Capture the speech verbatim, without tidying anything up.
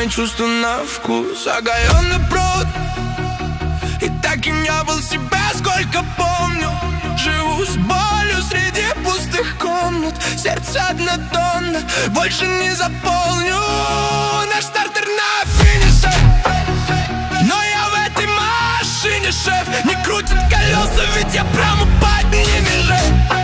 мои чувства на вкус. Оголенный провод, и таким я был себя, сколько помню. Живу с болью среди пустых комнат. Сердце однотонно, больше не заполню. Наш стартер на финише, но я в этой машине шеф. Не крутят колеса, ведь я прям упасть не мешаю.